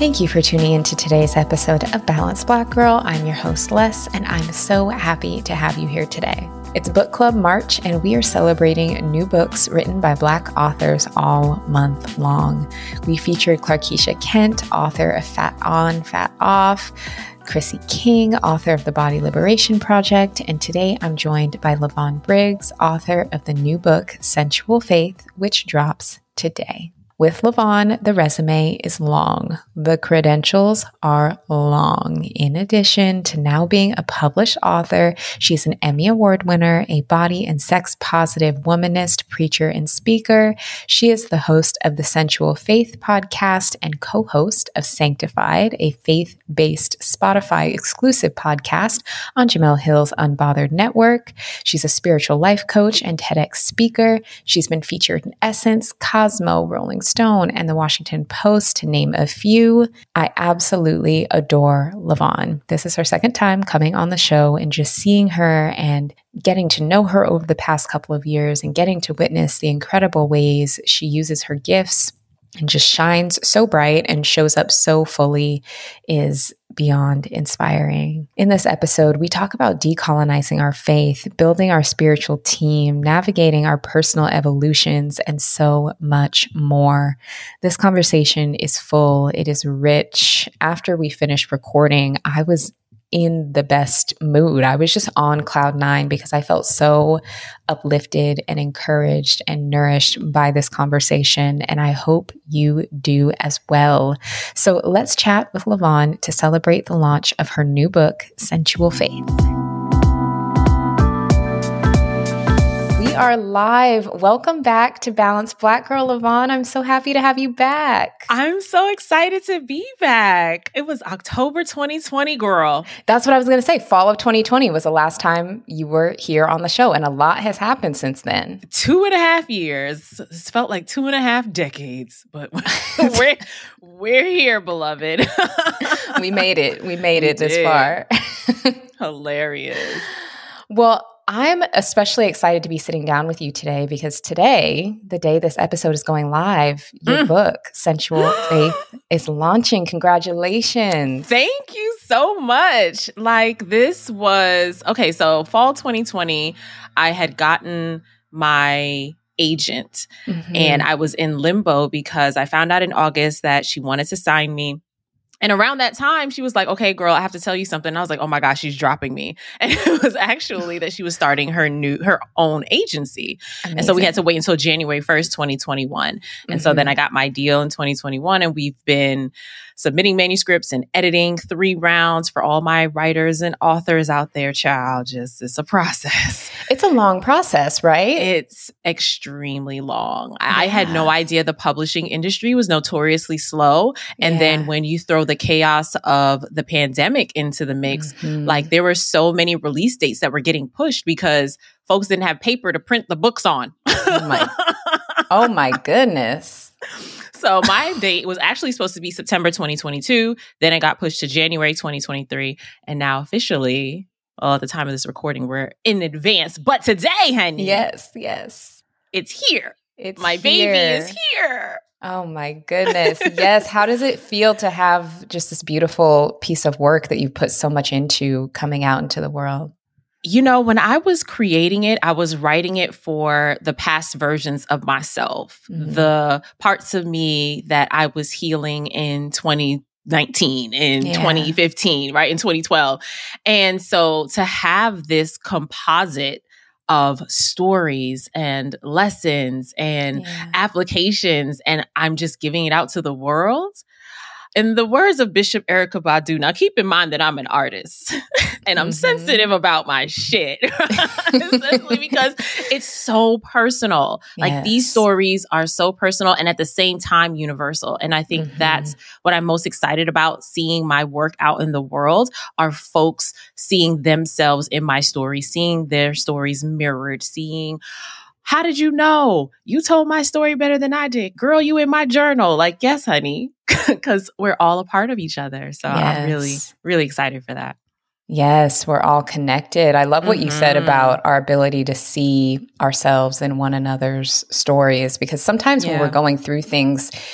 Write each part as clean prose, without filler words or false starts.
Thank you for tuning into today's episode of Balanced Black Girl. I'm your host, Les, and I'm so happy to have you here today. It's Book Club March, and we are celebrating new books written by Black authors all month long. We featured Clarkeisha Kent, author of Fat On, Fat Off, Chrissy King, author of The Body Liberation Project, and today I'm joined by Lavon Briggs, author of the new book, Sensual Faith, which drops today. With Lavon, the resume is long. The credentials are long. In addition to now being a published author, she's an Emmy Award winner, a body and sex positive womanist, preacher, and speaker. She is the host of the Sensual Faith podcast and co-host of Sanctified, a faith-based Spotify exclusive podcast on Jamel Hill's Unbothered Network. She's a spiritual life coach and TEDx speaker. She's been featured in Essence, Cosmo, Rolling Stone, and the Washington Post, to name a few. I absolutely adore Lavon. This is her second time coming on the show, and just seeing her and getting to know her over the past couple of years and getting to witness the incredible ways she uses her gifts and just shines so bright and shows up so fully is beyond inspiring. In this episode, we talk about decolonizing our faith, building our spiritual team, navigating our personal evolutions, and so much more. This conversation is full. It is rich. After we finished recording, I was in the best mood. I was just on cloud nine because I felt so uplifted and encouraged and nourished by this conversation. And I hope you do as well. So let's chat with Lavon to celebrate the launch of her new book, Sensual Faith. We are live. Welcome back to Balanced Black Girl, Lavon. I'm so happy to have you back. I'm so excited to be back. It was October 2020, girl. That's what I was going to say. Fall of 2020 was the last time you were here on the show, and a lot has happened since then. 2.5 years. It's felt like 2.5 decades, but we're here, beloved. We made it. We made it this far. Hilarious. Well, I'm especially excited to be sitting down with you today because today, the day this episode is going live, your book, Sensual Faith, is launching. Congratulations. Thank you so much. So fall 2020, I had gotten my agent and I was in limbo because I found out in August that she wanted to sign me. And around that time, she was like, okay, girl, I have to tell you something. And I was like, oh my gosh, she's dropping me. And it was actually that she was starting her own agency. Amazing. And so we had to wait until January 1st, 2021. And so then I got my deal in 2021, and we've been submitting manuscripts and editing 3 rounds for all my writers and authors out there, child. It's a process. It's a long process, right? It's extremely long. Yeah. I had no idea the publishing industry was notoriously slow. And then when you throw the chaos of the pandemic into the mix, like there were so many release dates that were getting pushed because folks didn't have paper to print the books on. Oh my goodness. So my date was actually supposed to be September 2022. Then it got pushed to January 2023. And now officially, at the time of this recording, we're in advance. But today, honey. Yes. It's here. My baby is here. Oh my goodness. Yes. How does it feel to have just this beautiful piece of work that you've put so much into coming out into the world? You know, when I was creating it, I was writing it for the past versions of myself, the parts of me that I was healing in 2019, in 2015, right, in 2012. And so to have this composite of stories and lessons and applications, and I'm just giving it out to the world. In the words of Bishop Erykah Badu, now keep in mind that I'm an artist and I'm sensitive about my shit, especially because it's so personal. Like these stories are so personal and at the same time universal. And I think that's what I'm most excited about, seeing my work out in the world, are folks seeing themselves in my story, seeing their stories mirrored, seeing, how did you know? You told my story better than I did. Girl, you in my journal. Like, yes, honey, because we're all a part of each other. So I'm really, really excited for that. Yes, we're all connected. I love what you said about our ability to see ourselves in one another's stories, because sometimes when we're going through things,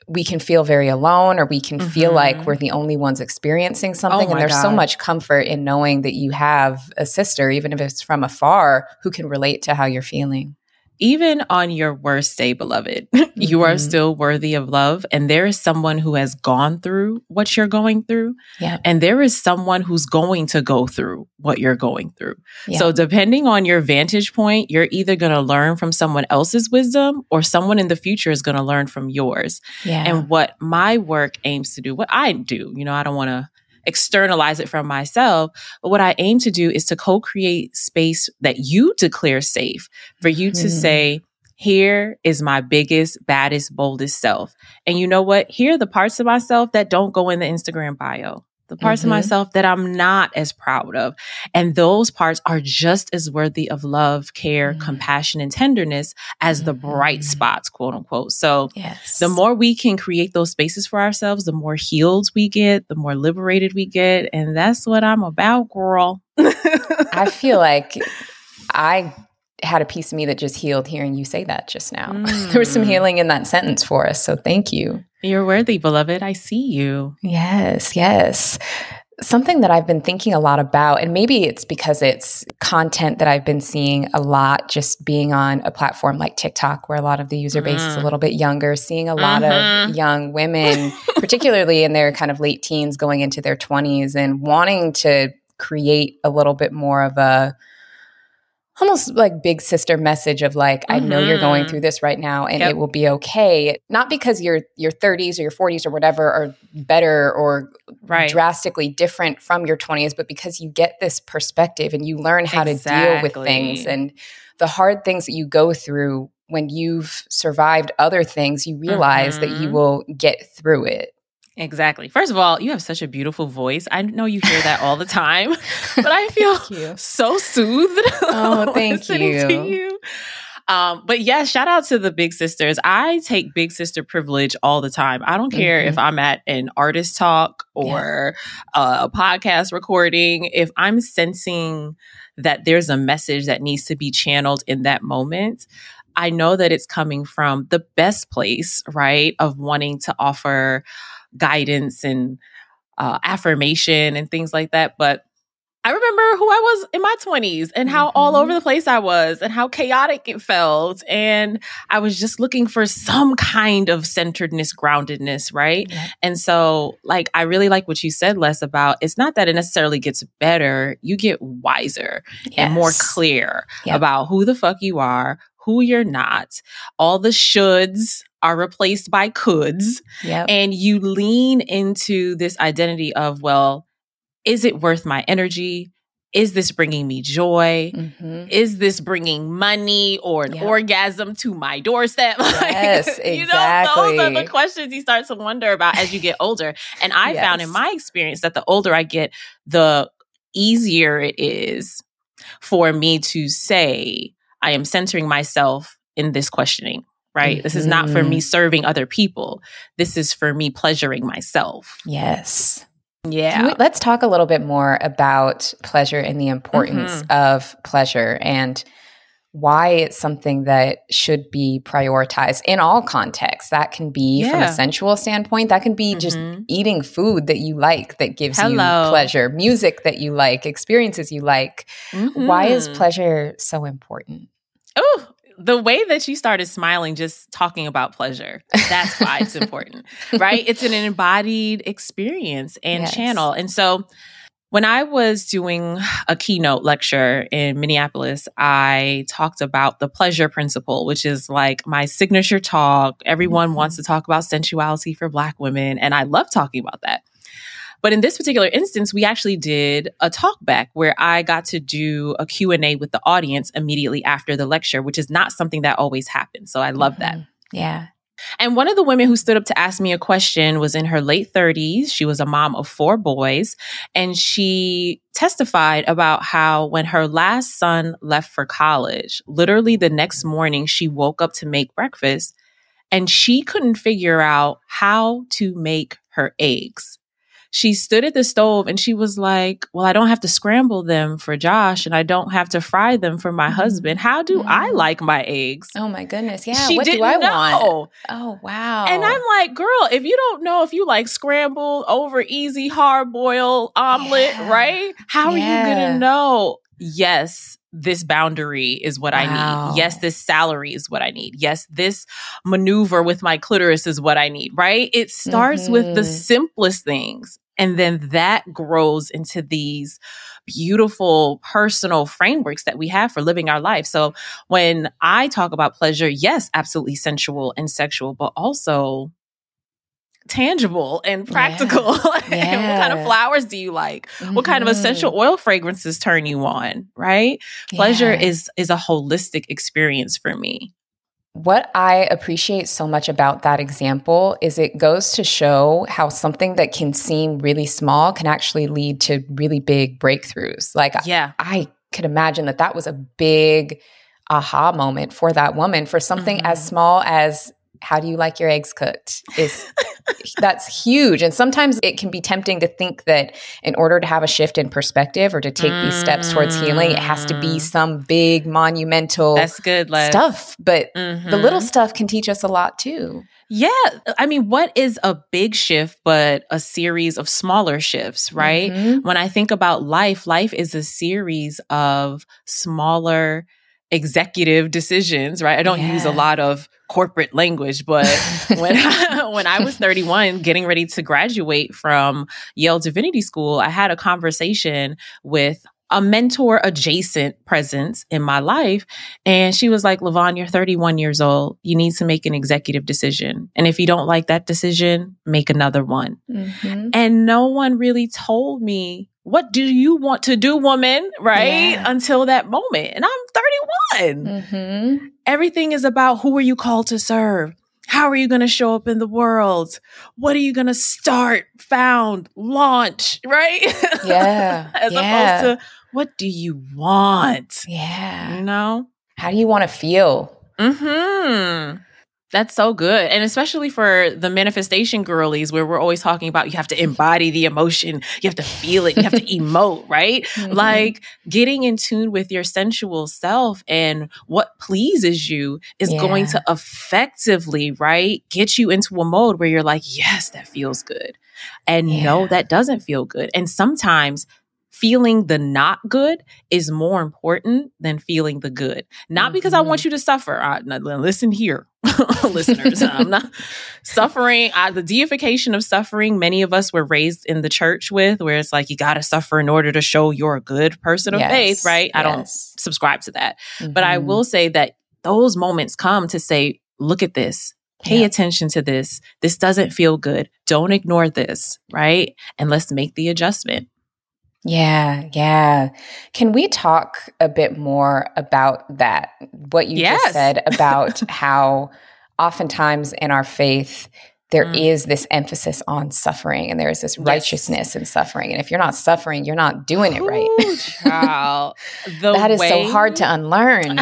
we can feel very alone, or we can feel like we're the only ones experiencing something. Oh and there's my so God. much comfort in knowing that you have a sister, even if it's from afar, who can relate to how you're feeling. Even on your worst day, beloved, you are still worthy of love. And there is someone who has gone through what you're going through. Yeah. And there is someone who's going to go through what you're going through. Yeah. So depending on your vantage point, you're either going to learn from someone else's wisdom, or someone in the future is going to learn from yours. Yeah. And what my work aims to do, what I do, I don't want to externalize it from myself, but what I aim to do is to co-create space that you declare safe for you to say, here is my biggest, baddest, boldest self. And you know what? Here are the parts of myself that don't go in the Instagram bio, the parts of myself that I'm not as proud of. And those parts are just as worthy of love, care, compassion, and tenderness as the bright spots, quote unquote. So the more we can create those spaces for ourselves, the more healed we get, the more liberated we get. And that's what I'm about, girl. I feel like I had a piece of me that just healed hearing you say that just now. There was some healing in that sentence for us. So thank you. You're worthy, beloved. I see you. Yes, yes. Something that I've been thinking a lot about, and maybe it's because it's content that I've been seeing a lot, just being on a platform like TikTok, where a lot of the user base is a little bit younger, seeing a lot of young women, particularly in their kind of late teens going into their 20s, and wanting to create a little bit more of a almost like big sister message of like, I know you're going through this right now and it will be okay. Not because your 30s or your 40s or whatever are better or drastically different from your 20s, but because you get this perspective and you learn how to deal with things and the hard things that you go through. When you've survived other things, you realize that you will get through it. Exactly. First of all, you have such a beautiful voice. I know you hear that all the time, but I feel so soothed. Oh, thank you. To you. But yeah, shout out to the big sisters. I take big sister privilege all the time. I don't care if I'm at an artist talk or a podcast recording. If I'm sensing that there's a message that needs to be channeled in that moment, I know that it's coming from the best place, right, of wanting to offer guidance and affirmation and things like that. But I remember who I was in my 20s and how all over the place I was and how chaotic it felt. And I was just looking for some kind of centeredness, groundedness, right? Yeah. And so like, I really like what you said, Les, about it's not that it necessarily gets better. You get wiser and more clear about who the fuck you are, who you're not. All the shoulds are replaced by coulds. And you lean into this identity of, well, is it worth my energy? Is this bringing me joy? Is this bringing money or an orgasm to my doorstep? Yes, exactly. Those are the questions you start to wonder about as you get older. And I found in my experience that the older I get, the easier it is for me to say, I am centering myself in this questioning, right? This is not for me serving other people. This is for me pleasuring myself. Yes. Yeah. Let's talk a little bit more about pleasure and the importance of pleasure and why it's something that should be prioritized in all contexts. That can be from a sensual standpoint. That can be just eating food that you like that gives you pleasure, music that you like, experiences you like. Why is pleasure so important? Oh, the way that you started smiling just talking about pleasure, that's why it's important, right? It's an embodied experience and channel. And so when I was doing a keynote lecture in Minneapolis, I talked about the pleasure principle, which is like my signature talk. Everyone wants to talk about sensuality for Black women, and I love talking about that. But in this particular instance, we actually did a talk back where I got to do a Q&A with the audience immediately after the lecture, which is not something that always happens. So I love that. Yeah. And one of the women who stood up to ask me a question was in her late 30s. She was a mom of 4 boys. And she testified about how when her last son left for college, literally the next morning, she woke up to make breakfast and she couldn't figure out how to make her eggs. she stood at the stove and she was like, well, I don't have to scramble them for Josh and I don't have to fry them for my husband. How do I like my eggs? Oh my goodness. Yeah. She what didn't do I know. want? Oh, wow. And I'm like, girl, if you don't know if you like scrambled over easy, hard boiled omelet, right? How are you going to know? Yes, this boundary is what I need. Yes, this salary is what I need. Yes, this maneuver with my clitoris is what I need, right? It starts with the simplest things. And then that grows into these beautiful personal frameworks that we have for living our life. So when I talk about pleasure, yes, absolutely sensual and sexual, but also tangible and practical. And what kind of flowers do you like? What kind of essential oil fragrances turn you on, right? Pleasure is a holistic experience for me. What I appreciate so much about that example is it goes to show how something that can seem really small can actually lead to really big breakthroughs. Like, I could imagine that was a big aha moment for that woman for something as small as, how do you like your eggs cooked? That's huge. And sometimes it can be tempting to think that in order to have a shift in perspective or to take these steps towards healing, it has to be some big monumental stuff. But the little stuff can teach us a lot too. Yeah. I mean, what is a big shift but a series of smaller shifts, right? When I think about life is a series of smaller executive decisions, right? I don't use a lot of corporate language, but when I was 31, getting ready to graduate from Yale Divinity School, I had a conversation with a mentor adjacent presence in my life. And she was like, LaVon, you're 31 years old. You need to make an executive decision. And if you don't like that decision, make another one. And no one really told me, what do you want to do, woman? Right? Until that moment. And I'm 31. Everything is about, who are you called to serve? How are you going to show up in the world? What are you going to start, found, launch? Right? As opposed to, what do you want? You know? How do you want to feel? That's so good. And especially for the manifestation girlies, where we're always talking about you have to embody the emotion, you have to feel it, you have to emote, right? Like getting in tune with your sensual self and what pleases you is going to effectively, right, get you into a mode where you're like, yes, that feels good. And no, that doesn't feel good. And sometimes feeling the not good is more important than feeling the good. Not because I want you to suffer. Listen here, listeners. I'm not suffering. The deification of suffering, many of us were raised in the church with, where it's like, you got to suffer in order to show you're a good person of faith, right? I don't subscribe to that. But I will say that those moments come to say, look at this. Pay attention to this. This doesn't feel good. Don't ignore this, right? And let's make the adjustment. Yeah. Can we talk a bit more about that? What you just said about how oftentimes in our faith, there is this emphasis on suffering and there is this righteousness in suffering. And if you're not suffering, you're not doing it right. Child, that is so hard to unlearn.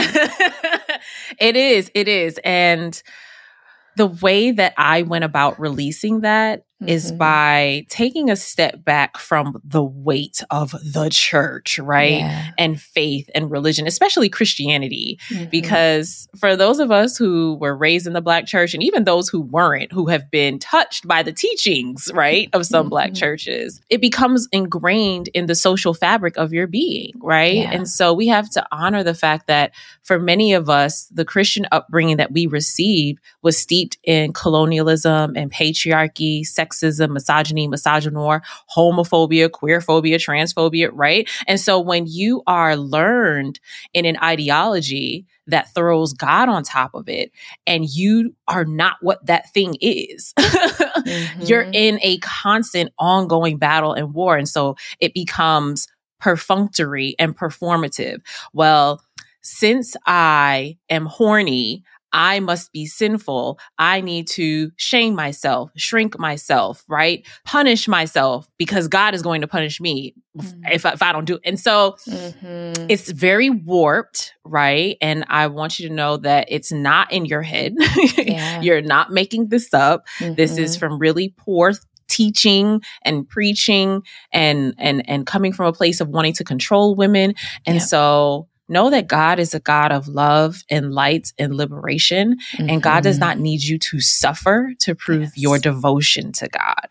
It is. And the way that I went about releasing that is by taking a step back from the weight of the church, right? And faith and religion, especially Christianity. Because for those of us who were raised in the Black church, and even those who weren't, who have been touched by the teachings, right, of some Black churches, it becomes ingrained in the social fabric of your being, right? And so we have to honor the fact that for many of us, the Christian upbringing that we received was steeped in colonialism and patriarchy, sexism, misogyny, misogynoir, homophobia, queerphobia, transphobia, right? And so when you are learned in an ideology that throws God on top of it, and you are not what that thing is, you're in a constant ongoing battle and war. And so it becomes perfunctory and performative. Well, since I am horny, I must be sinful. I need to shame myself, shrink myself, right? Punish myself because God is going to punish me if I don't do it. And so it's very warped, right? And I want you to know that it's not in your head. You're not making this up. This is from really poor teaching and preaching and coming from a place of wanting to control women. And so know that God is a God of love and light and liberation. And God does not need you to suffer to prove your devotion to God.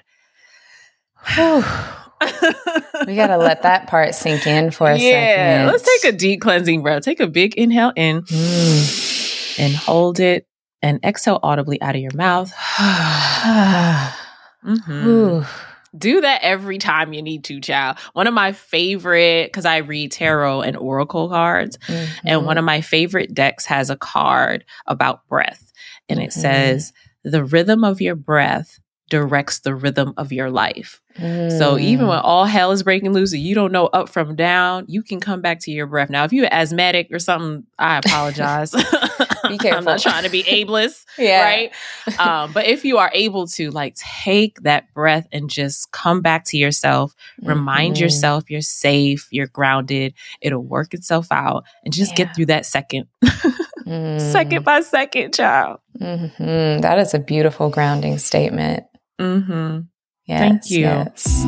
We got to let that part sink in for a second. Yeah, let's take a deep cleansing breath. Take a big inhale in and hold it and exhale audibly out of your mouth. Do that every time you need to, child. One of my favorite, because I read tarot and oracle cards, and one of my favorite decks has a card about breath. And it says, the rhythm of your breath directs the rhythm of your life. So even when all hell is breaking loose and you don't know up from down, you can come back to your breath. Now, if you're asthmatic or something, I apologize. Be careful. I'm not trying to be ableist, right? But if you are able to like take that breath and just come back to yourself, remind yourself you're safe, you're grounded, it'll work itself out, and just get through that second, second by second, child. That is a beautiful grounding statement. Yes, thank you. Yes.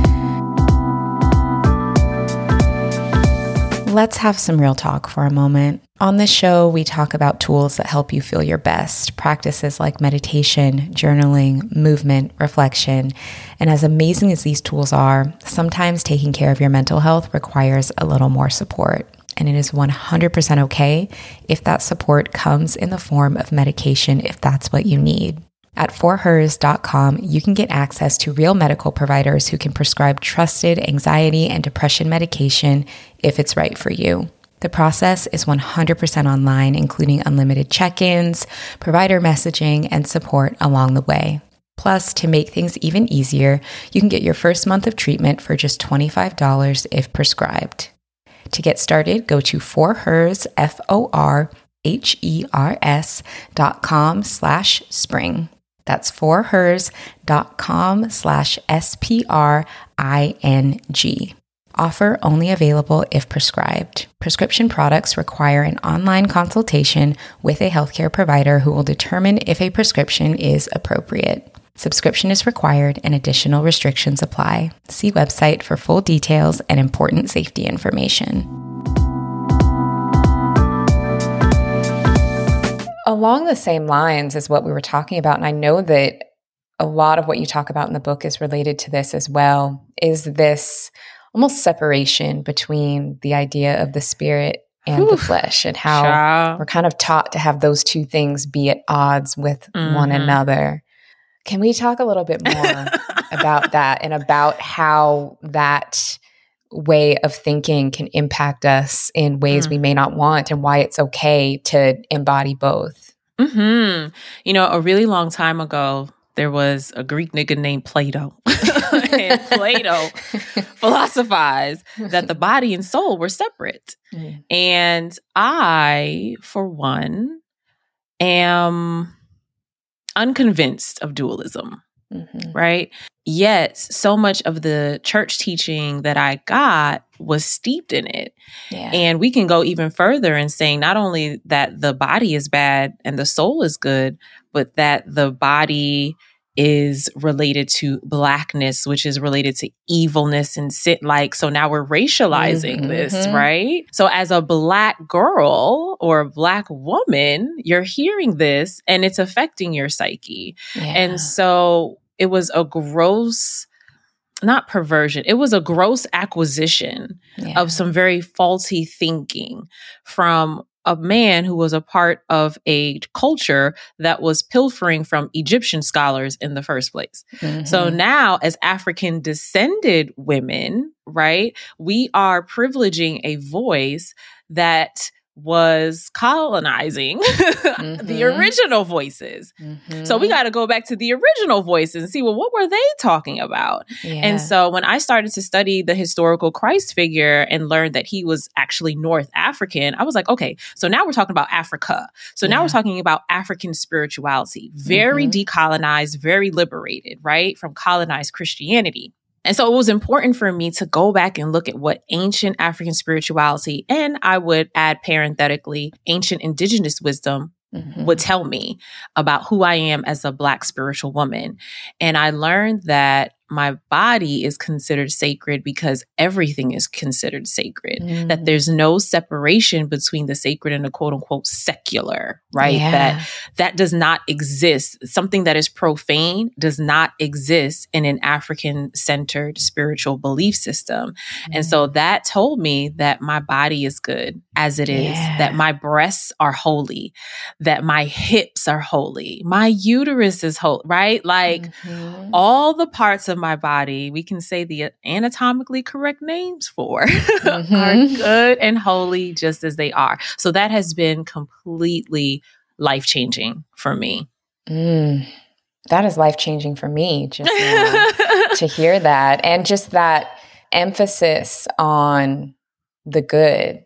Let's have some real talk for a moment. On this show, we talk about tools that help you feel your best, practices like meditation, journaling, movement, reflection. And as amazing as these tools are, sometimes taking care of your mental health requires a little more support. And it is 100% okay if that support comes in the form of medication if that's what you need. At forhers.com, you can get access to real medical providers who can prescribe trusted anxiety and depression medication if it's right for you. The process is 100% online, including unlimited check-ins, provider messaging, and support along the way. Plus, to make things even easier, you can get your first month of treatment for just $25 if prescribed. To get started, go to forhers, forhers.com/spring. That's forhers.com/SPRING. Offer only available if prescribed. Prescription products require an online consultation with a healthcare provider who will determine if a prescription is appropriate. Subscription is required and additional restrictions apply. See website for full details and important safety information. Along the same lines as what we were talking about, and I know that a lot of what you talk about in the book is related to this as well, is this almost separation between the idea of the spirit and the flesh, and how we're kind of taught to have those two things be at odds with one another. Can we talk a little bit more about that and about how that way of thinking can impact us in ways we may not want, and why it's okay to embody both? You know, a really long time ago, there was a Greek nigga named Plato. And Plato philosophized that the body and soul were separate. And I, for one, am unconvinced of dualism, right? Yet, so much of the church teaching that I got was steeped in it. And we can go even further in saying not only that the body is bad and the soul is good, but that the body is related to blackness, which is related to evilness and sin. Like, so now we're racializing this, right? So as a Black girl or a Black woman, you're hearing this and it's affecting your psyche. And so it was a gross, not perversion, it was a gross acquisition of some very faulty thinking from a man who was a part of a culture that was pilfering from Egyptian scholars in the first place. So now, as African descended women, right, we are privileging a voice that was colonizing the original voices. So we got to go back to the original voices and see, well, what were they talking about? And so when I started to study the historical Christ figure and learned that he was actually North African, I was like, okay, so now we're talking about Africa. So now we're talking about African spirituality, very decolonized, very liberated, right, from colonized Christianity. And so it was important for me to go back and look at what ancient African spirituality, and I would add parenthetically, ancient indigenous wisdom would tell me about who I am as a Black spiritual woman. And I learned that my body is considered sacred because everything is considered sacred, that there's no separation between the sacred and the quote unquote secular, right? That does not exist. Something that is profane does not exist in an African centered spiritual belief system. And so that told me that my body is good as it is, that my breasts are holy, that my hips are holy, my uterus is holy, right? Like all the parts of my body, we can say the anatomically correct names for, are good and holy just as they are. So that has been completely life-changing for me. That is life-changing for me, just to hear that. And just that emphasis on the good.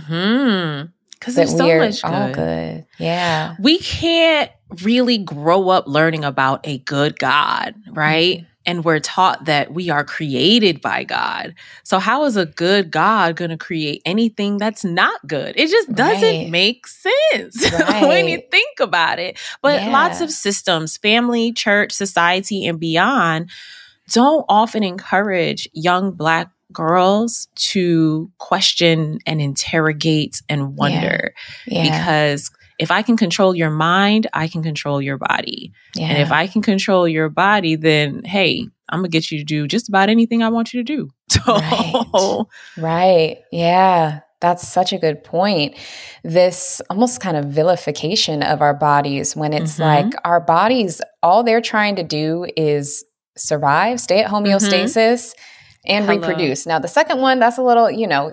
Because there's so much good. All good. Yeah. We can't really grow up learning about a good God, right? And we're taught that we are created by God. So how is a good God going to create anything that's not good? It just doesn't make sense when you think about it. But lots of systems, family, church, society, and beyond, don't often encourage young Black girls to question and interrogate and wonder. Because if I can control your mind, I can control your body. And if I can control your body, then hey, I'm going to get you to do just about anything I want you to do. So, right. Yeah. That's such a good point. This almost kind of vilification of our bodies when it's like our bodies, all they're trying to do is survive, stay at homeostasis, and reproduce. Now, the second one, that's a little,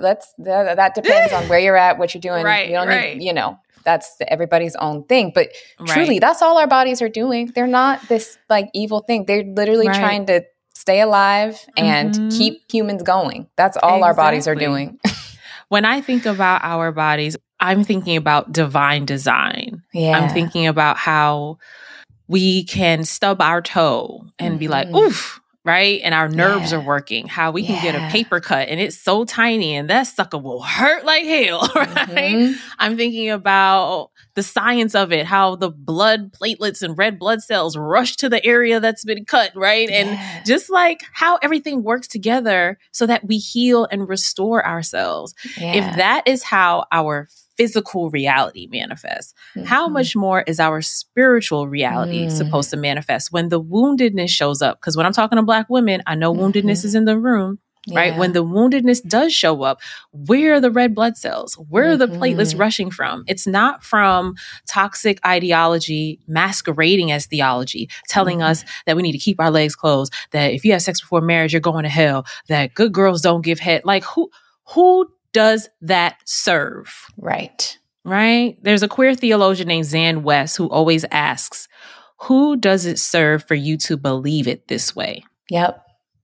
that depends on where you're at, what you're doing. You don't need, that's everybody's own thing. But truly, that's all our bodies are doing. They're not this like evil thing. They're literally trying to stay alive and keep humans going. That's all our bodies are doing. When I think about our bodies, I'm thinking about divine design. I'm thinking about how we can stub our toe and be like, oof. Right? And our nerves are working, how we can get a paper cut and it's so tiny and that sucker will hurt like hell, right? I'm thinking about the science of it, how the blood platelets and red blood cells rush to the area that's been cut, right? And just like how everything works together so that we heal and restore ourselves. If that is how our physical reality manifests, how much more is our spiritual reality supposed to manifest when the woundedness shows up? Because when I'm talking to Black women, I know woundedness is in the room, right? When the woundedness does show up, where are the red blood cells? Where are the platelets rushing from? It's not from toxic ideology masquerading as theology, telling us that we need to keep our legs closed, that if you have sex before marriage, you're going to hell, that good girls don't give head. Like who does that serve? Right. There's a queer theologian named Zan West who always asks, who does it serve for you to believe it this way? Yep.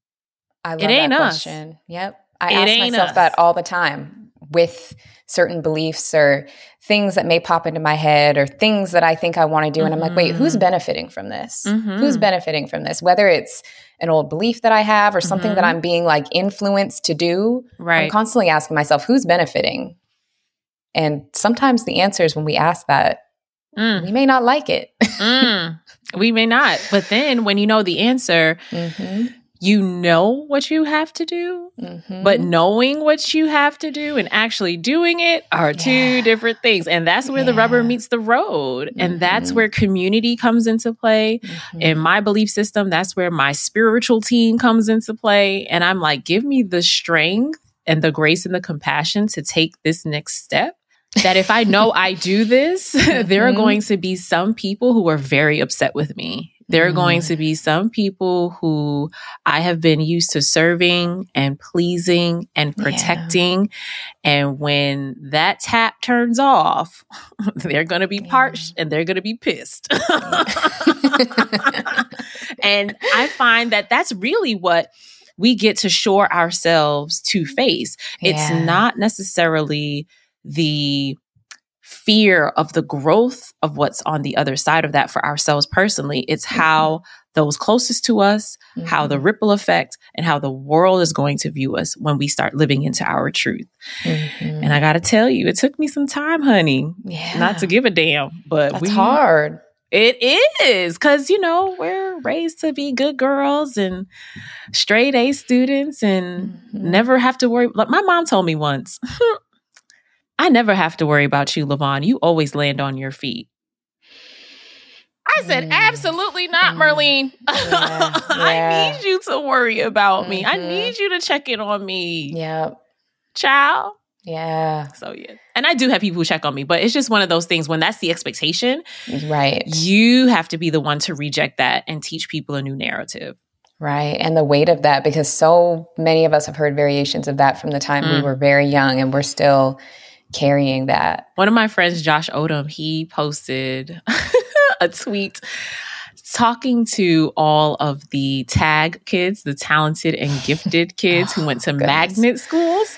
I love that question. Us. Yep. I ask myself that all the time with certain beliefs or things that may pop into my head or things that I think I want to do. And I'm like, wait, who's benefiting from this? Who's benefiting from this? Whether it's an old belief that I have or something that I'm being like influenced to do. I'm constantly asking myself, who's benefiting? And sometimes the answer is when we ask that, we may not like it. We may not. But then when you know the answer, you know what you have to do, but knowing what you have to do and actually doing it are two different things. And that's where the rubber meets the road. And that's where community comes into play. In my belief system, that's where my spiritual team comes into play. And I'm like, give me the strength and the grace and the compassion to take this next step. That if I know I do this, there are going to be some people who are very upset with me. There are going to be some people who I have been used to serving and pleasing and protecting. And when that tap turns off, they're going to be parched and they're going to be pissed. And I find that that's really what we get to shore ourselves to face. It's not necessarily the fear of the growth of what's on the other side of that for ourselves personally. It's how those closest to us, how the ripple effect, and how the world is going to view us when we start living into our truth. And I got to tell you, it took me some time, honey, not to give a damn, but that's hard. It is, because, you know, we're raised to be good girls and straight A students and never have to worry. Like my mom told me once, I never have to worry about you, LaVon. You always land on your feet. I said, absolutely not, Merlene. I need you to worry about me. I need you to check in on me. Yep. Child. Yeah. So, yeah. And I do have people who check on me, but it's just one of those things when that's the expectation. Right. You have to be the one to reject that and teach people a new narrative. Right. And the weight of that, because so many of us have heard variations of that from the time we were very young, and we're still carrying that. One of my friends, Josh Odom, he posted a tweet talking to all of the TAG kids, the talented and gifted kids who went to magnet schools.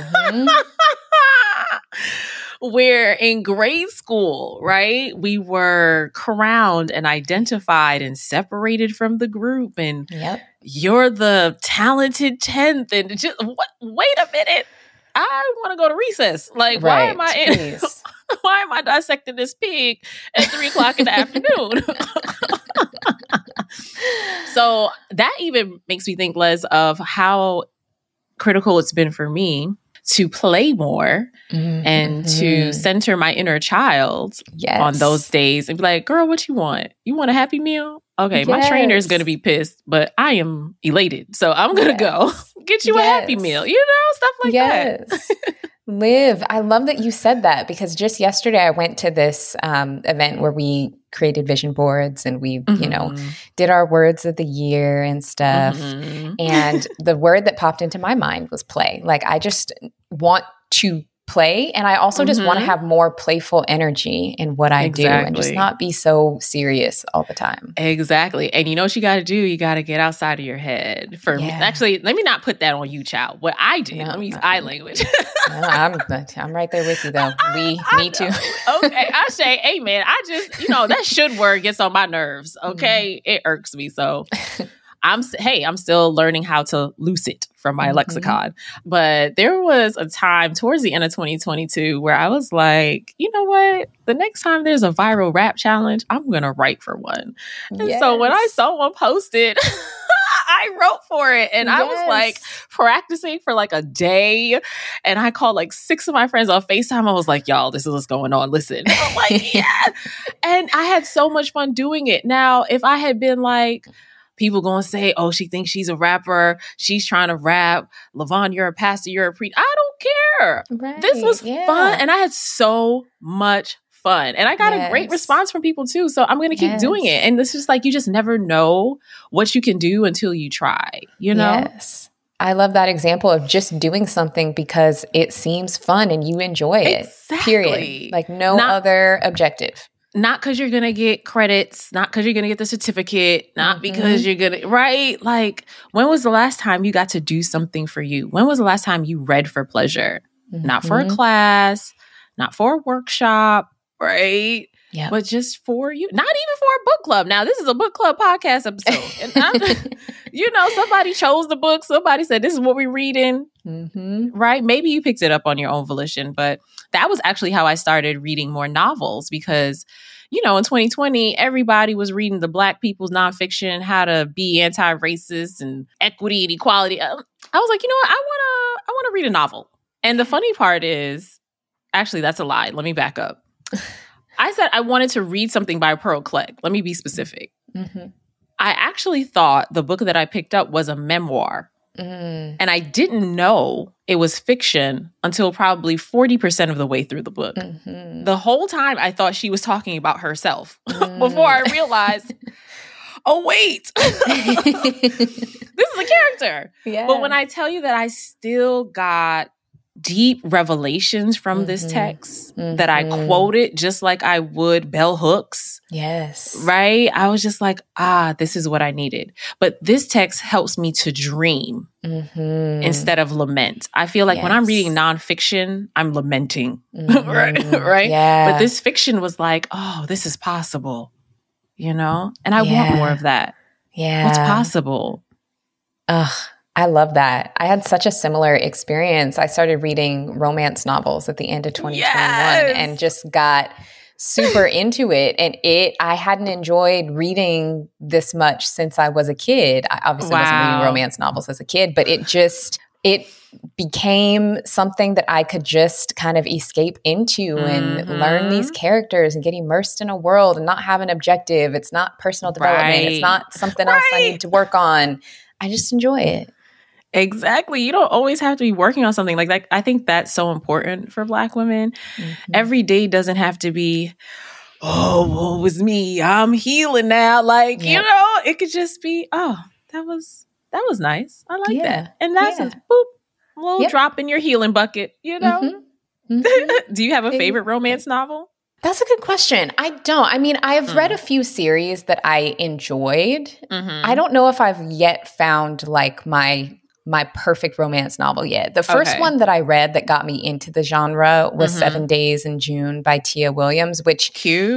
Where in grade school, right, we were crowned and identified and separated from the group. And you're the talented 10th. And just wait a minute. I want to go to recess. Like, why am I dissecting this pig at 3:00 in the afternoon? So that even makes me think, Les, of how critical it's been for me to play more and to center my inner child on those days and be like, girl, what you want? You want a Happy Meal? Okay, my trainer is going to be pissed, but I am elated. So I'm going to go get you a Happy Meal, you know, stuff like that. Live. I love that you said that, because just yesterday I went to this event where we created vision boards and we, you know, did our words of the year and stuff. And the word that popped into my mind was play. Like, I just want to play. And I also just want to have more playful energy in what I do and just not be so serious all the time. Exactly. And you know what you got to do? You got to get outside of your head. For me, actually, let me not put that on you, child. What I do, let me use I language. I'm right there with you, though. Me too. Okay. I say, hey, man, I just, you know, that should word gets on my nerves. Okay. It irks me. So I'm still learning how to loose it from my lexicon. But there was a time towards the end of 2022 where I was like, you know what? The next time there's a viral rap challenge, I'm going to write for one. And so when I saw one posted, I wrote for it. And I was like practicing for like a day. And I called like 6 of my friends on FaceTime. I was like, y'all, this is what's going on. Listen. I'm like, And I had so much fun doing it. Now, if I had been like, people going to say, oh, she thinks she's a rapper. She's trying to rap. LaVon, you're a pastor. You're a preacher. I don't care. Right, this was fun. And I had so much fun. And I got a great response from people too. So I'm going to keep doing it. And this is like, you just never know what you can do until you try, you know? Yes. I love that example of just doing something because it seems fun and you enjoy it. Period. Like no other objective. Not because you're going to get credits, not because you're going to get the certificate, not because you're going to, right? Like, when was the last time you got to do something for you? When was the last time you read for pleasure? Not for a class, not for a workshop, right? Yeah. But just for you, not even for a book club. Now, this is a book club podcast episode. And you know, somebody chose the book. Somebody said, this is what we're reading, right? Maybe you picked it up on your own volition, but that was actually how I started reading more novels because, you know, in 2020, everybody was reading the Black people's nonfiction, how to be anti-racist and equity and equality. I was like, you know what? I want to read a novel. And the funny part is, actually, that's a lie. Let me back up. I said I wanted to read something by Pearl Clegg. Let me be specific. I actually thought the book that I picked up was a memoir. And I didn't know it was fiction until probably 40% of the way through the book. The whole time I thought she was talking about herself before I realized, oh, wait, this is a character. But when I tell you that I still got deep revelations from this text that I quoted just like I would bell hooks. Yes. Right? I was just like, this is what I needed. But this text helps me to dream instead of lament. I feel like when I'm reading nonfiction, I'm lamenting. Right? Yeah. But this fiction was like, this is possible, And I want more of that. Yeah. What's possible? I love that. I had such a similar experience. I started reading romance novels at the end of 2021 and just got super into it. And I hadn't enjoyed reading this much since I was a kid. I obviously wasn't reading romance novels as a kid, but it became something that I could just kind of escape into and learn these characters and get immersed in a world and not have an objective. It's not personal development. It's not something else I need to work on. I just enjoy it. Exactly. You don't always have to be working on something like that. I think that's so important for Black women. Every day doesn't have to be, woe was me. I'm healing now. Like, it could just be, that was nice. I like that. And that's a little drop in your healing bucket, Do you have a favorite romance novel? That's a good question. I don't. I mean, I've read a few series that I enjoyed. I don't know if I've yet found like my perfect romance novel yet. The first one that I read that got me into the genre was 7 Days in June by Tia Williams, which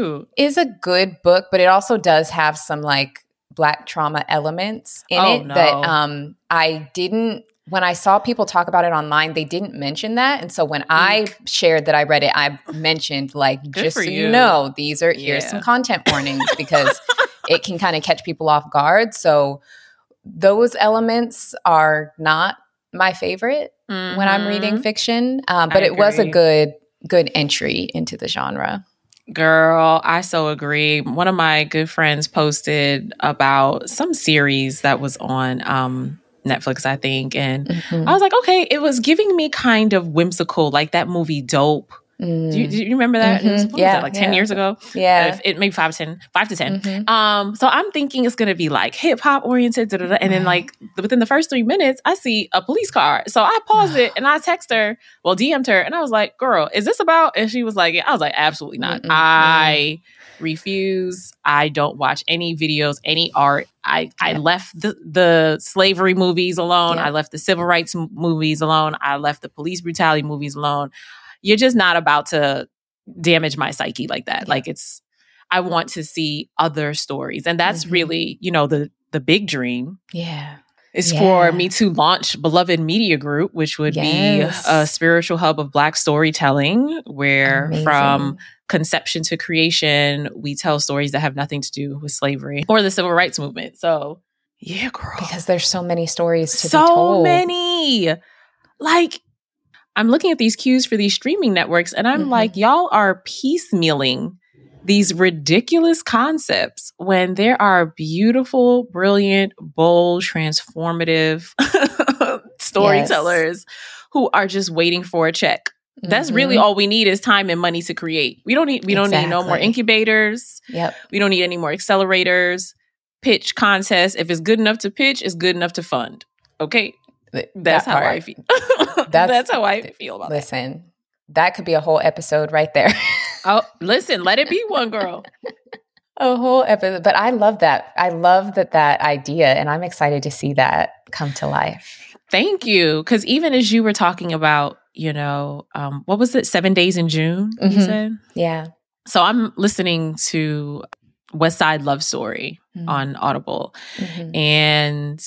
is a good book, but it also does have some like Black trauma elements in it that I didn't. When I saw people talk about it online, they didn't mention that. And so when I shared that I read it, I mentioned like, just so you know, here's some content warnings because it can kind of catch people off guard. So those elements are not my favorite when I'm reading fiction. But it was a good entry into the genre. Girl, I so agree. One of my good friends posted about some series that was on Netflix, I think. And I was like, okay, it was giving me kind of whimsical, like that movie Dope. Do you remember that? It was, what was that, like 10 years ago? Yeah. Maybe 5 to 10. So I'm thinking it's going to be like hip hop oriented. And then like within the first 3 minutes, I see a police car. So I paused it and I text her, DM'd her. And I was like, girl, is this about? And she was like, yeah. I was like, absolutely not. I refuse. I don't watch any videos, any art. I left the slavery movies alone. I left the civil rights movies alone. I left the police brutality movies alone. You're just not about to damage my psyche like that. Like I want to see other stories. And that's really, the big dream. Yeah. Is for me to launch Beloved Media Group, which would be a spiritual hub of Black storytelling where from conception to creation, we tell stories that have nothing to do with slavery or the civil rights movement. So yeah, girl. Because there's so many stories to be told. So many. Like, I'm looking at these cues for these streaming networks and I'm like, y'all are piecemealing these ridiculous concepts when there are beautiful, brilliant, bold, transformative storytellers who are just waiting for a check. That's really all we need is time and money to create. We don't need no more incubators. We don't need any more accelerators, pitch contests. If it's good enough to pitch, it's good enough to fund. Okay. That's how I feel. That's how I feel about it. Listen, that could be a whole episode right there. Listen, let it be one, girl. A whole episode. But I love that. I love that idea. And I'm excited to see that come to life. Thank you. Because even as you were talking about, what was it? 7 Days in June, you said? Yeah. So I'm listening to West Side Love Story on Audible. And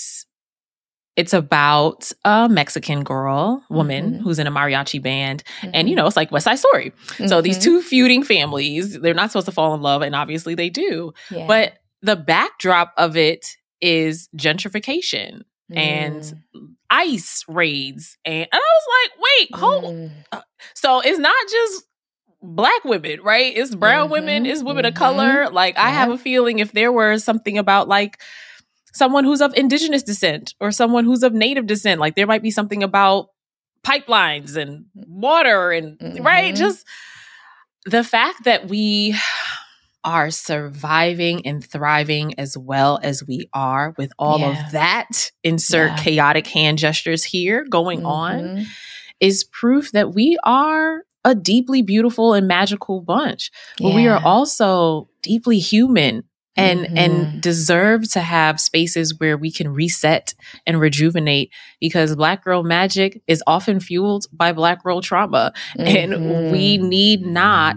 it's about a Mexican woman who's in a mariachi band. And, it's like West Side Story. So these two feuding families, they're not supposed to fall in love. And obviously they do. Yeah. But the backdrop of it is gentrification and ICE raids. And I was like, wait, hold. So it's not just Black women, right? It's brown women, it's women of color. Like I have a feeling if there were something about like someone who's of indigenous descent or someone who's of Native descent, like there might be something about pipelines and water and right? Just the fact that we are surviving and thriving as well as we are with all of that, insert chaotic hand gestures here going on, is proof that we are a deeply beautiful and magical bunch, but we are also deeply human and deserve to have spaces where we can reset and rejuvenate, because Black girl magic is often fueled by Black girl trauma. And we need not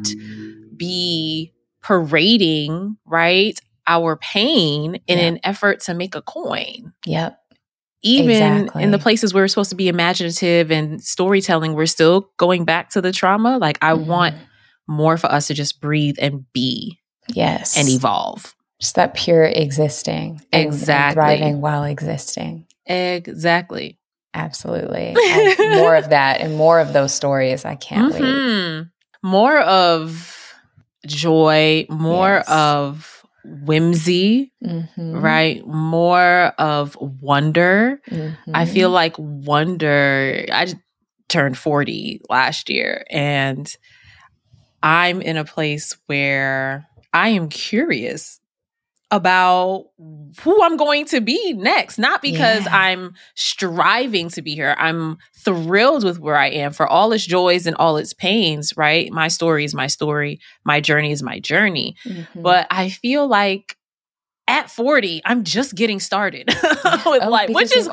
be parading, right, our pain in an effort to make a coin. Yep. Even in the places where we're supposed to be imaginative and storytelling, we're still going back to the trauma. Like, I want more for us to just breathe and be. Yes. And evolve. Just that pure existing. And thriving while existing. Exactly. Absolutely. More of that and more of those stories. I can't wait. More of joy, more of whimsy, right? More of wonder. I feel like wonder, I just turned 40 last year, and I'm in a place where I am curious about who I'm going to be next. Not because I'm striving to be here. I'm thrilled with where I am for all its joys and all its pains, right? My story is my story. My journey is my journey. But I feel like at 40, I'm just getting started with life, which is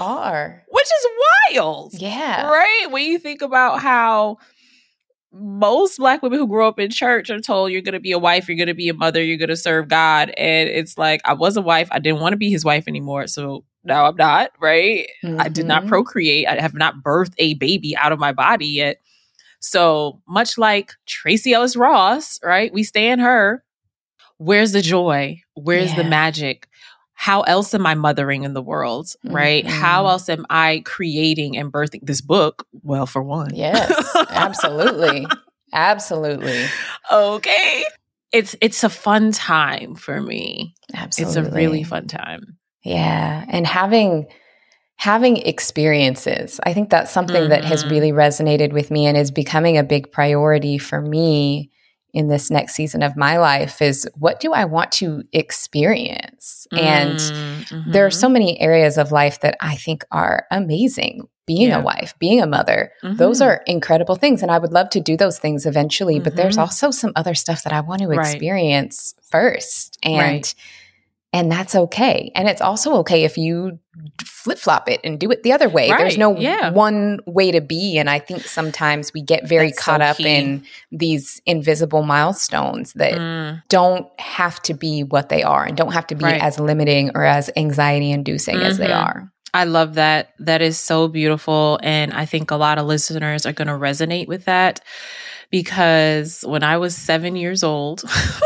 wild. Yeah. Right? When you think about how most Black women who grow up in church are told you're going to be a wife, you're going to be a mother, you're going to serve God. And it's like, I was a wife. I didn't want to be his wife anymore. So now I'm not, right? I did not procreate. I have not birthed a baby out of my body yet. So much like Tracee Ellis Ross, right? We stand her. Where's the joy? Where's the magic? How else am I mothering in the world, right? How else am I creating and birthing this book? Well, for one. Yes, absolutely. Absolutely. Okay. It's a fun time for me. Absolutely. It's a really fun time. Yeah. And having experiences, I think that's something that has really resonated with me and is becoming a big priority for me in this next season of my life, is what do I want to experience? And there are so many areas of life that I think are amazing. Being a wife, being a mother, those are incredible things. And I would love to do those things eventually, but there's also some other stuff that I want to experience first. And that's okay. And it's also okay if you flip-flop it and do it the other way. Right. There's no one way to be. And I think sometimes we get very caught up in these invisible milestones that don't have to be what they are and don't have to be as limiting or as anxiety-inducing as they are. I love that. That is so beautiful. And I think a lot of listeners are going to resonate with that, because when I was 7 years old,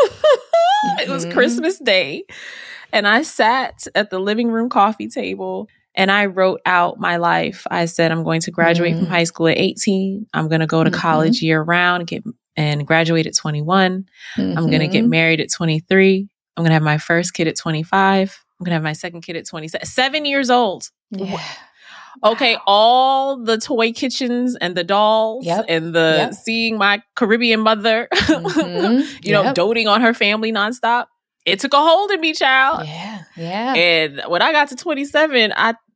it was Christmas Day. And I sat at the living room coffee table and I wrote out my life. I said, I'm going to graduate from high school at 18. I'm going to go to college year round and graduate at 21. I'm going to get married at 23. I'm going to have my first kid at 25. I'm going to have my second kid at 27. 7 years old. Yeah. Okay, all the toy kitchens and the dolls and the seeing my Caribbean mother, doting on her family nonstop. It took a hold of me, child. Yeah. And when I got to 27,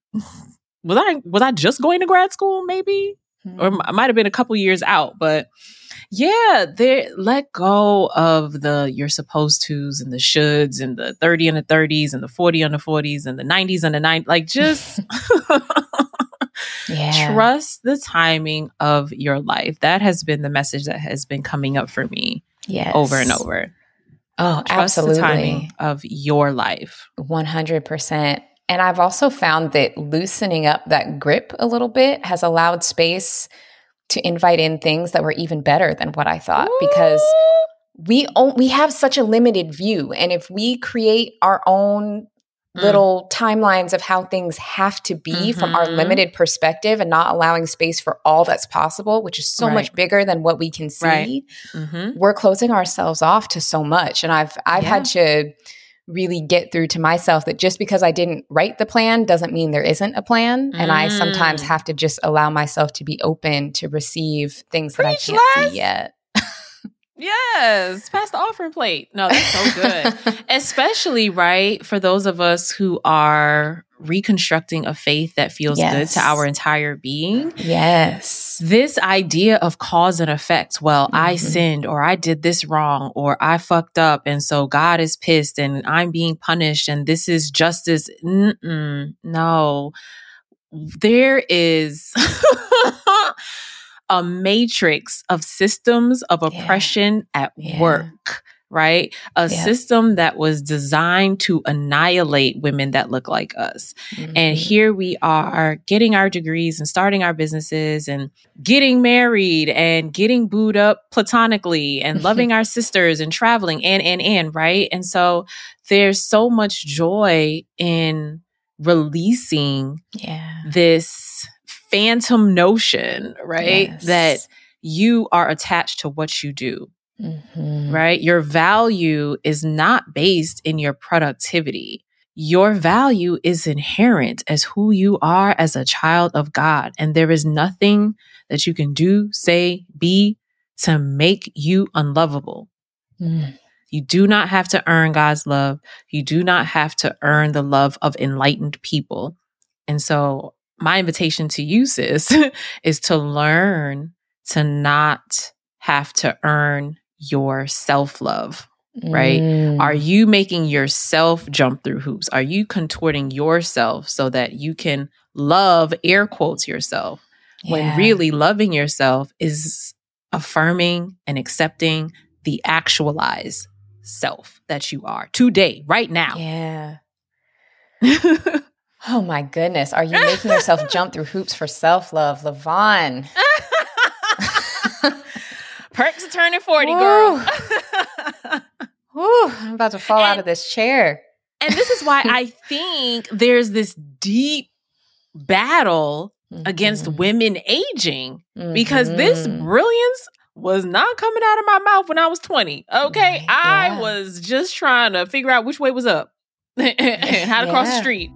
was I just going to grad school, maybe? Or I might have been a couple years out. But let go of the you're supposed to's and the shoulds and the 30 and the 30s and the 40 on the 40s and the 90s and the 90s. Like, just trust the timing of your life. That has been the message that has been coming up for me over and over. Oh, trust absolutely. the timing of your life. 100%. And I've also found that loosening up that grip a little bit has allowed space to invite in things that were even better than what I thought. Because we have such a limited view. And if we create our own little timelines of how things have to be from our limited perspective and not allowing space for all that's possible, which is so much bigger than what we can see, we're closing ourselves off to so much. And I've had to really get through to myself that just because I didn't write the plan doesn't mean there isn't a plan. And I sometimes have to just allow myself to be open to receive things that I can't see yet. Yes, pass the offering plate. No, that's so good. Especially, right, for those of us who are reconstructing a faith that feels good to our entire being. Yes. This idea of cause and effect. Well, I sinned, or I did this wrong, or I fucked up, and so God is pissed and I'm being punished and this is justice. No. There is a matrix of systems of oppression at work, right? A system that was designed to annihilate women that look like us. And here we are getting our degrees and starting our businesses and getting married and getting booed up platonically and loving our sisters and traveling and, right? And so there's so much joy in releasing this phantom notion, right? That you are attached to what you do, right? Your value is not based in your productivity. Your value is inherent as who you are as a child of God. And there is nothing that you can do, say, be to make you unlovable. You do not have to earn God's love. You do not have to earn the love of enlightened people. And so my invitation to you, sis, is to learn to not have to earn your self-love, right? Are you making yourself jump through hoops? Are you contorting yourself so that you can love, air quotes, yourself, when really loving yourself is affirming and accepting the actualized self that you are today, right now? Yeah. Oh my goodness. Are you making yourself jump through hoops for self-love, LaVon? Perks of turning 40, girl. I'm about to fall out of this chair. And this is why I think there's this deep battle against women aging, because this brilliance was not coming out of my mouth when I was 20. Okay. I was just trying to figure out which way was up and how to cross the street.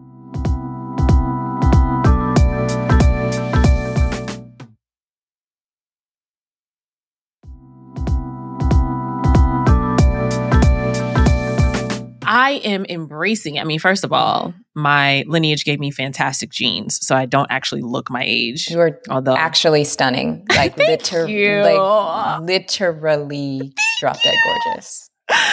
I am embracing it. I mean, first of all, my lineage gave me fantastic genes, so I don't actually look my age. You are actually stunning. Like, literally drop dead gorgeous.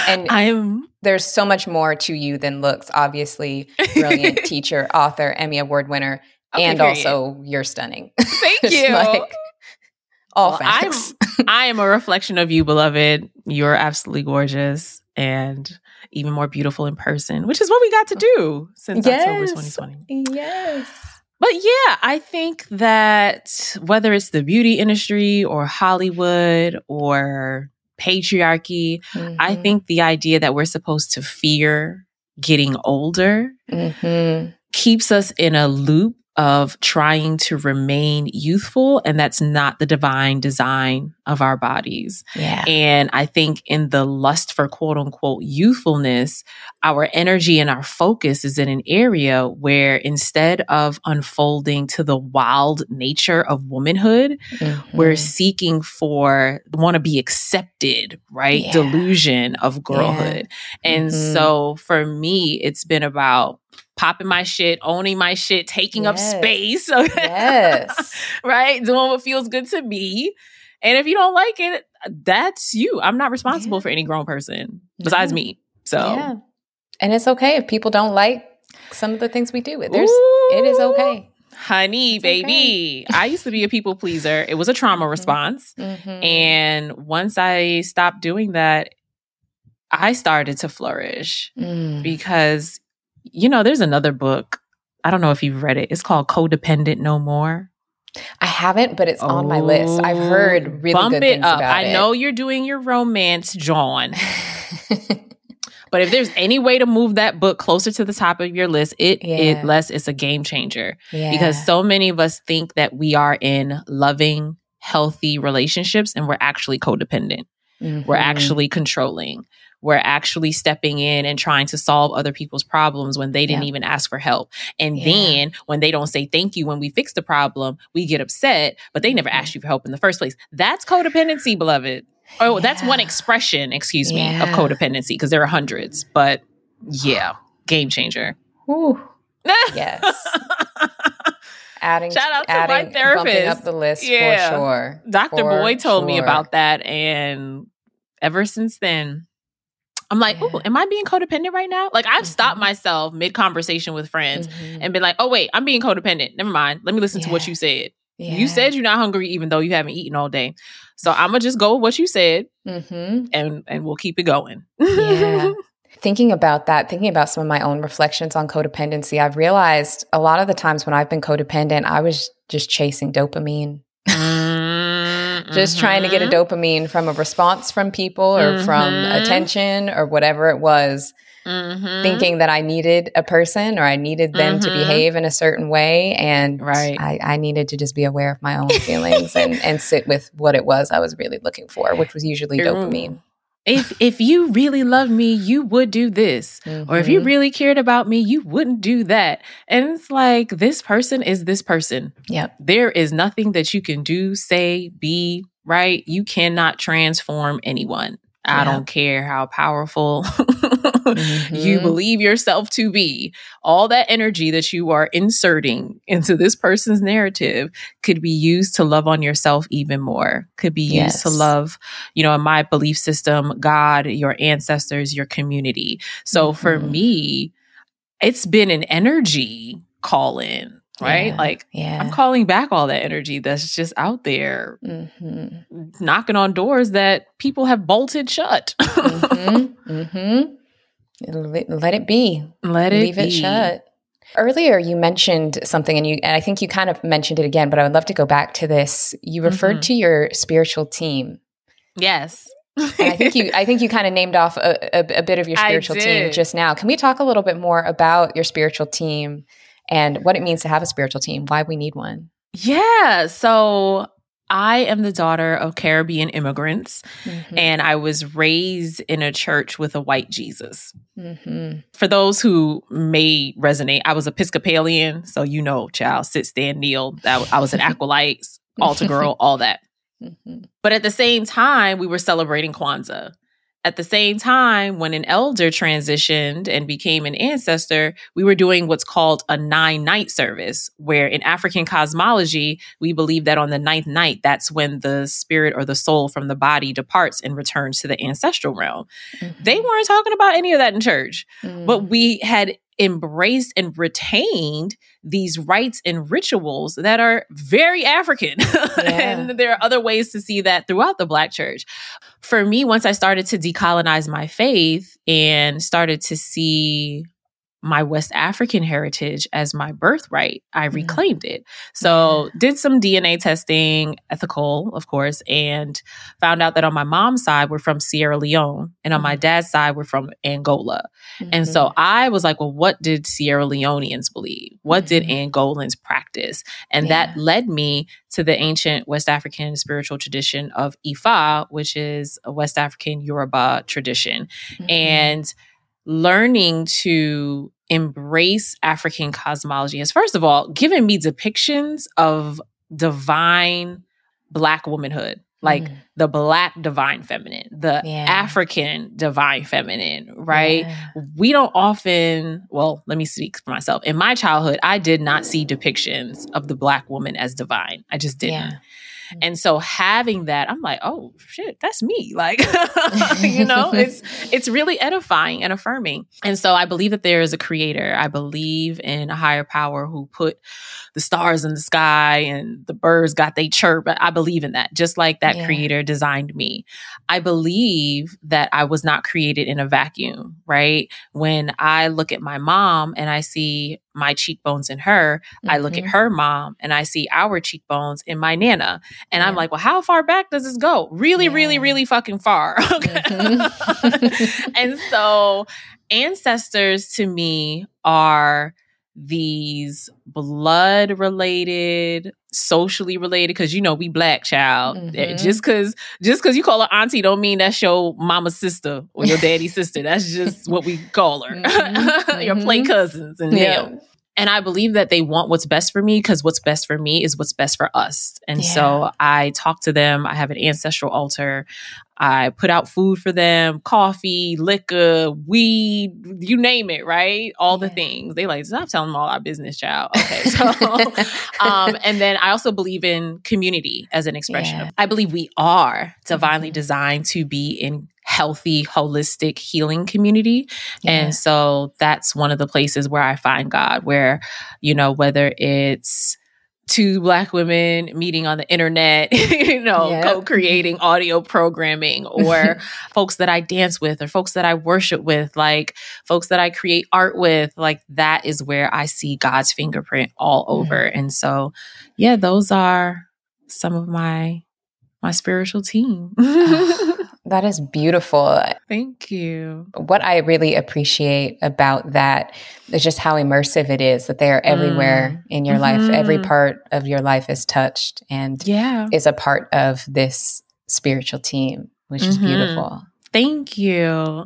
And there's so much more to you than looks. Obviously, brilliant teacher, author, Emmy Award winner, and also you're stunning. Thank you. Like, all facts. I am a reflection of you, beloved. You're absolutely gorgeous and even more beautiful in person, which is what we got to do since October 2020. Yes. But yeah, I think that whether it's the beauty industry or Hollywood or patriarchy, I think the idea that we're supposed to fear getting older keeps us in a loop of trying to remain youthful, and that's not the divine design of our bodies. Yeah. And I think in the lust for quote unquote youthfulness, our energy and our focus is in an area where instead of unfolding to the wild nature of womanhood, we're seeking for want to be accepted, right? Yeah. Delusion of girlhood. Yeah. And so for me, it's been about popping my shit, owning my shit, taking up space. Yes. Right? Doing what feels good to me. And if you don't like it, that's you. I'm not responsible for any grown person besides me. So, and it's okay if people don't like some of the things we do. It is okay. Honey, it's baby. Okay. I used to be a people pleaser. It was a trauma response. And once I stopped doing that, I started to flourish because, you know, there's another book. I don't know if you've read it. It's called Codependent No More. I haven't, but it's on my list. I've heard really good things about it. I know you're doing your romance, John. But if there's any way to move that book closer to the top of your list, it's a game changer. Yeah. Because so many of us think that we are in loving, healthy relationships, and we're actually codependent. We're actually controlling. We're actually stepping in and trying to solve other people's problems when they didn't even ask for help. And then when they don't say thank you when we fix the problem, we get upset, but they never asked you for help in the first place. That's codependency, beloved. Oh, that's one expression, excuse me, of codependency, because there are hundreds. But yeah, game changer. Ooh. Yes. Shout out to my therapist. Bumping up the list for sure. Dr. Boyd told me about that. And ever since then, I'm like, oh, am I being codependent right now? Like, I've stopped myself mid-conversation with friends and been like, oh, wait, I'm being codependent. Never mind. Let me listen to what you said. Yeah. You said you're not hungry even though you haven't eaten all day. So I'm going to just go with what you said and we'll keep it going. Yeah. Thinking about some of my own reflections on codependency, I've realized a lot of the times when I've been codependent, I was just chasing dopamine. Just trying to get a dopamine from a response from people or from attention or whatever it was, thinking that I needed a person or I needed them to behave in a certain way. And I needed to just be aware of my own feelings and sit with what it was I was really looking for, which was usually dopamine. If you really loved me, you would do this. Or if you really cared about me, you wouldn't do that. And it's like, this person is this person. Yep. There is nothing that you can do, say, be, right? You cannot transform anyone. I don't care how powerful you believe yourself to be. All that energy that you are inserting into this person's narrative could be used to love on yourself even more, could be used to love, in my belief system, God, your ancestors, your community. So for me, it's been an energy call in. Right? I'm calling back all that energy that's just out there, knocking on doors that people have bolted shut. Let it be. Leave it shut. Earlier, you mentioned something, and I think you kind of mentioned it again, but I would love to go back to this. You referred to your spiritual team. Yes. And I think you kind of named off a bit of your spiritual team just now. Can we talk a little bit more about your spiritual team and what it means to have a spiritual team, why we need one? Yeah. So I am the daughter of Caribbean immigrants, and I was raised in a church with a white Jesus. For those who may resonate, I was Episcopalian. So, child, sit, stand, kneel. I was an acolyte, altar girl, all that. But at the same time, we were celebrating Kwanzaa. At the same time, when an elder transitioned and became an ancestor, we were doing what's called a 9-night service, where in African cosmology, we believe that on the 9th night, that's when the spirit or the soul from the body departs and returns to the ancestral realm. They weren't talking about any of that in church, but we had embraced and retained these rites and rituals that are very African. And there are other ways to see that throughout the Black church. For me, once I started to decolonize my faith and started to see my West African heritage as my birthright, I reclaimed it. So did some DNA testing, ethical, of course, and found out that on my mom's side, we're from Sierra Leone. And on my dad's side, we're from Angola. And so I was like, well, what did Sierra Leoneans believe? What did Angolans practice? And that led me to the ancient West African spiritual tradition of Ifa, which is a West African Yoruba tradition. And learning to embrace African cosmology has, first of all, given me depictions of divine Black womanhood, like the Black divine feminine, the African divine feminine, right? We don't often, well, let me speak for myself. In my childhood, I did not see depictions of the Black woman as divine. I just didn't. And so having that, I'm like, oh shit, that's me. Like, it's really edifying and affirming. And so I believe that there is a creator. I believe in a higher power who put the stars in the sky and the birds got they chirp. I believe in that, just like that creator designed me. I believe that I was not created in a vacuum, right? When I look at my mom and I see my cheekbones in her, I look at her mom and I see our cheekbones in my Nana. And I'm like, well, how far back does this go? Really, really, really fucking far. Okay. And so ancestors to me are these blood related, socially related, because we Black, child. Just because you call her auntie don't mean that's your mama's sister or your daddy's sister. That's just what we call her. Your play cousins and them. And I believe that they want what's best for me because what's best for me is what's best for us. And so I talk to them. I have an ancestral altar. I put out food for them, coffee, liquor, weed, you name it, right? All the things. They like, stop telling them all our business, child. Okay. So, and then I also believe in community as an expression of, I believe we are divinely designed to be in healthy, holistic healing community. And so that's one of the places where I find God, where, you know, whether it's two Black women meeting on the internet, co-creating audio programming, or folks that I dance with, or folks that I worship with, like folks that I create art with, like that is where I see God's fingerprint all over. And so, those are some of my spiritual team. That is beautiful. Thank you. What I really appreciate about that is just how immersive it is, that they are everywhere in your life. Every part of your life is touched and is a part of this spiritual team, which is beautiful. Thank you.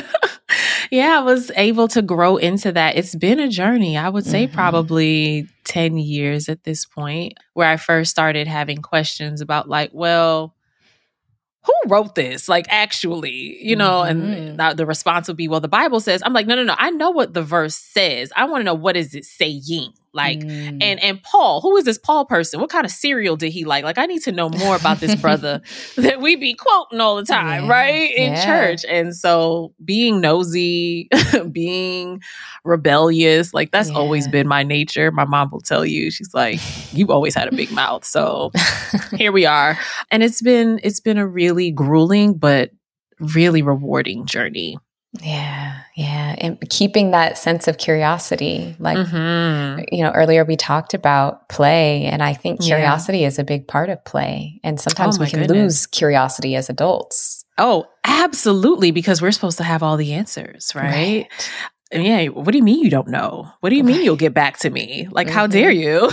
I was able to grow into that. It's been a journey. I would say probably 10 years at this point, where I first started having questions about like, well, who wrote this? Like, actually, you know, and the response would be, well, the Bible says. I'm like, no. I know what the verse says. I want to know, what is it saying? Like, and Paul, who is this Paul person? What kind of cereal did he like? Like, I need to know more about this brother that we be quoting all the time, right? In church. And so being nosy, being rebellious, like that's always been my nature. My mom will tell you, she's like, you've always had a big mouth. So here we are. And it's been a really grueling, but really rewarding journey. Yeah. And keeping that sense of curiosity. Like, you know, earlier we talked about play, and I think curiosity is a big part of play. And sometimes we can lose curiosity as adults. Oh, absolutely. Because we're supposed to have all the answers, right? Yeah. What do you mean you don't know? What do you mean you'll get back to me? Like, how dare you?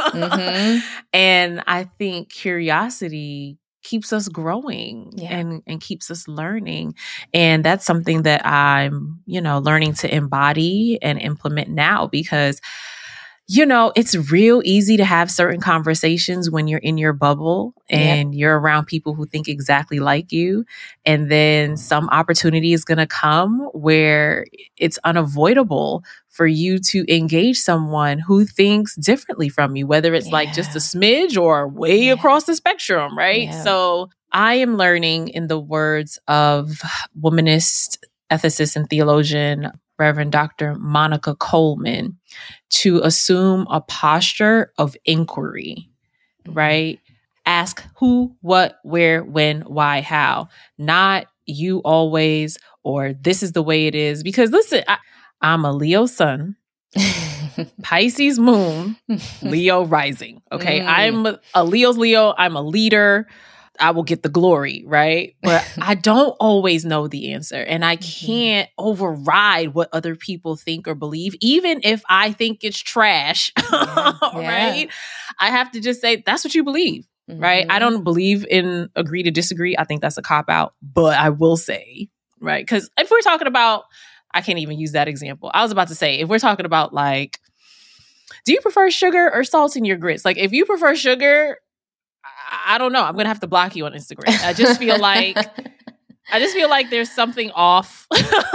And I think curiosity keeps us growing and keeps us learning. And that's something that I'm, you know, learning to embody and implement now, because, you know, it's real easy to have certain conversations when you're in your bubble and you're around people who think exactly like you. And then some opportunity is going to come where it's unavoidable for you to engage someone who thinks differently from you, whether it's like just a smidge or way across the spectrum, right? So I am learning, in the words of womanist ethicist and theologian Reverend Dr. Monica Coleman, to assume a posture of inquiry, right? Ask who, what, where, when, why, how. Not you always, or this is the way it is. Because listen, I'm a Leo sun, Pisces moon, Leo rising. Okay. I'm a Leo's Leo. I'm a leader. I will get the glory, right? But I don't always know the answer, and I can't override what other people think or believe, even if I think it's trash, right? I have to just say, that's what you believe, right? I don't believe in agree to disagree. I think that's a cop-out, but I will say, right? Because if we're talking about, I can't even use that example. I was about to say, if we're talking about like, do you prefer sugar or salt in your grits? Like, if you prefer sugar, I don't know. I'm going to have to block you on Instagram. I just feel like there's something off.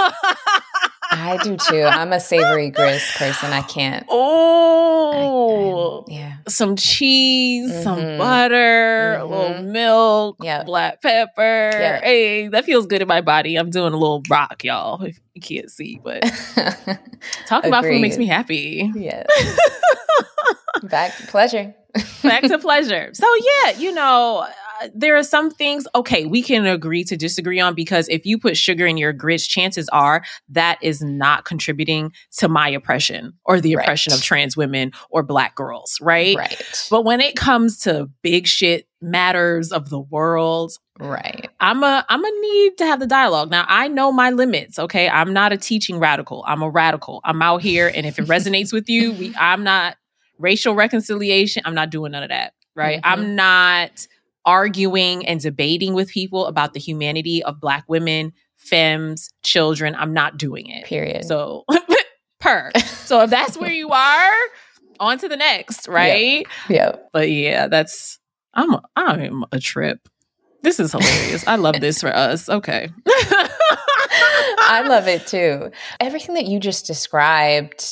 I do too. I'm a savory grits person. I can't. Oh, some cheese, some butter, a little milk, black pepper. Hey, that feels good in my body. I'm doing a little rock, y'all, if you can't see, but talking about food makes me happy. Yes. Back to pleasure. Back to pleasure. So you know, there are some things, okay, we can agree to disagree on, because if you put sugar in your grits, chances are that is not contributing to my oppression or the oppression of trans women or Black girls, right? But when it comes to big shit matters of the world, I'm a need to have the dialogue. Now, I know my limits, okay? I'm not a teaching radical. I'm a radical. I'm out here, and if it resonates with you, I'm not racial reconciliation. I'm not doing none of that, right? I'm not arguing and debating with people about the humanity of Black women, femmes, children. I'm not doing it. Period. So, So if that's where you are, on to the next, right? Yeah. But yeah, I'm a trip. This is hilarious. I love this for us. Okay. I love it too. Everything that you just described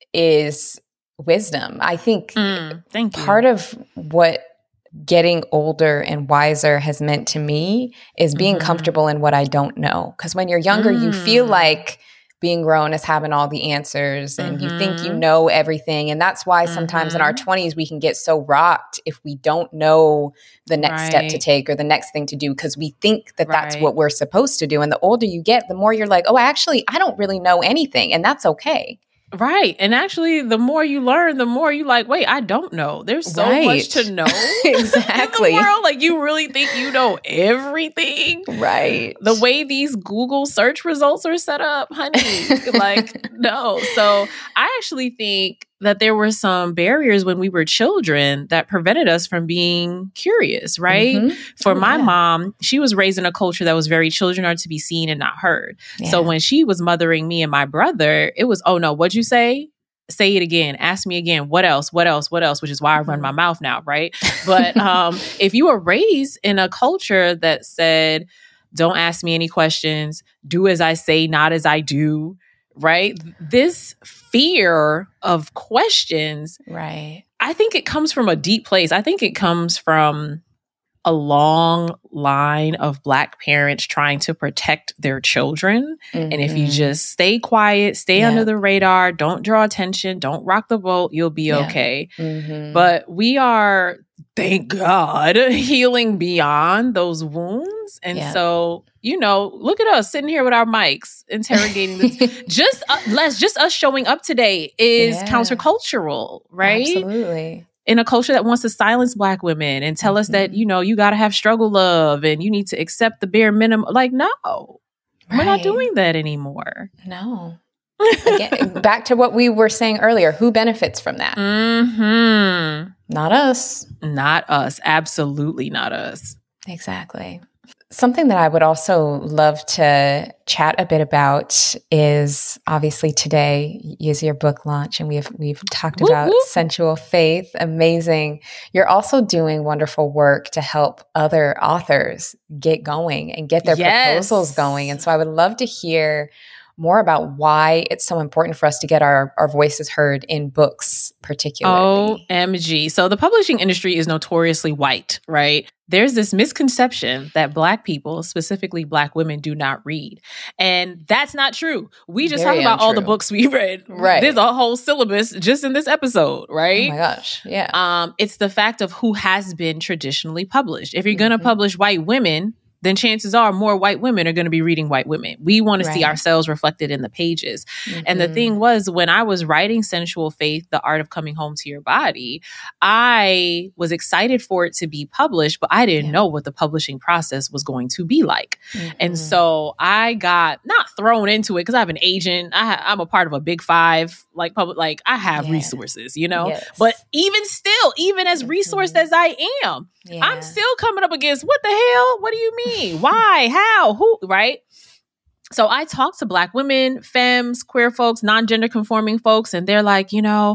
is wisdom. I think thank you. part of what getting older and wiser has meant to me is being comfortable in what I don't know. Because when you're younger, you feel like being grown is having all the answers and you think you know everything. And that's why sometimes in our 20s, we can get so rocked if we don't know the next step to take or the next thing to do, because we think that that's what we're supposed to do. And the older you get, the more you're like, oh, actually, I don't really know anything. And that's okay. Right. And actually, the more you learn, the more you like, wait, I don't know. There's so much to know. Exactly. In the world. Like, you really think you know everything? Right. The way these Google search results are set up, honey, like, no. So I actually think that there were some barriers when we were children that prevented us from being curious, right? For my mom, she was raised in a culture that was very children are to be seen and not heard. Yeah. So when she was mothering me and my brother, it was, oh no, what'd you say? Say it again. Ask me again. What else? What else? What else? Which is why I run my mouth now, right? But if you were raised in a culture that said, don't ask me any questions, do as I say, not as I do, right? This fear of questions, right? I think it comes from a deep place. I think it comes from a long line of Black parents trying to protect their children. And if you just stay quiet, stay under the radar, don't draw attention, don't rock the boat, you'll be okay. But we are, thank God, healing beyond those wounds. And so, you know, look at us sitting here with our mics interrogating this. just us showing up today is countercultural, right? Absolutely. In a culture that wants to silence Black women and tell us that, you know, you got to have struggle love and you need to accept the bare minimum. Like, no, we're not doing that anymore. No. Again, back to what we were saying earlier, who benefits from that? Not us. Not us. Absolutely not us. Exactly. Something that I would also love to chat a bit about is obviously today is your book launch, and we've talked about Sensual Faith. Amazing. You're also doing wonderful work to help other authors get going and get their proposals going. And so I would love to hear more about why it's so important for us to get our voices heard in books, particularly. OMG. So the publishing industry is notoriously white, right? There's this misconception that Black people, specifically Black women, do not read. And that's not true. We just talk about all the books we read. Right. There's a whole syllabus just in this episode, right? Oh my gosh. Yeah. It's the fact of who has been traditionally published. If you're going to publish white women, then chances are more white women are going to be reading white women. We want to see ourselves reflected in the pages. And the thing was, when I was writing Sensual Faith, The Art of Coming Home to Your Body, I was excited for it to be published, but I didn't know what the publishing process was going to be like. And so I got not thrown into it because I have an agent. I'm a part of a big five, like public, like I have resources, you know, but even still, even as resourced as I am, I'm still coming up against what the hell? What do you mean? Why? How? Who? Right? So I talk to Black women, femmes, queer folks, non-gender conforming folks, and they're like, you know,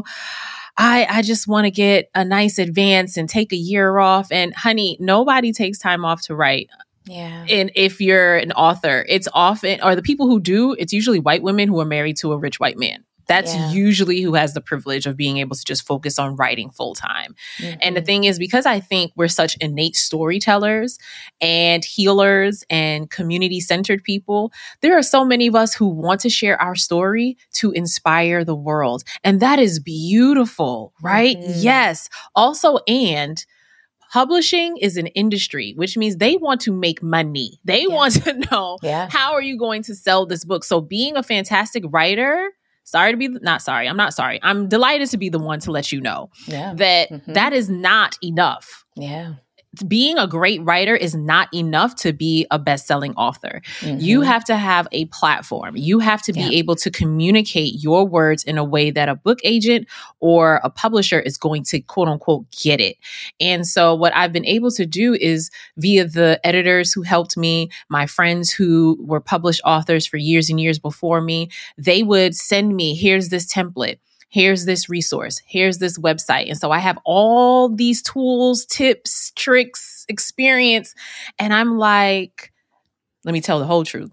I just want to get a nice advance and take a year off. And honey, nobody takes time off to write. Yeah. And if you're an author, it's often, or the people who do, it's usually white women who are married to a rich white man. That's usually who has the privilege of being able to just focus on writing full time. And the thing is, because I think we're such innate storytellers and healers and community centered people, there are so many of us who want to share our story to inspire the world. And that is beautiful, right? Yes. Also, and publishing is an industry, which means they want to make money. They want to know, how are you going to sell this book? So being a fantastic writer, I'm delighted to be the one to let you know that that is not enough. Yeah. Being a great writer is not enough to be a best-selling author. You have to have a platform. You have to be able to communicate your words in a way that a book agent or a publisher is going to, quote unquote, get it. And so what I've been able to do is, via the editors who helped me, my friends who were published authors for years and years before me, they would send me, here's this template. here's this resource, here's this website. And so I have all these tools, tips, tricks, experience. And I'm like, let me tell the whole truth.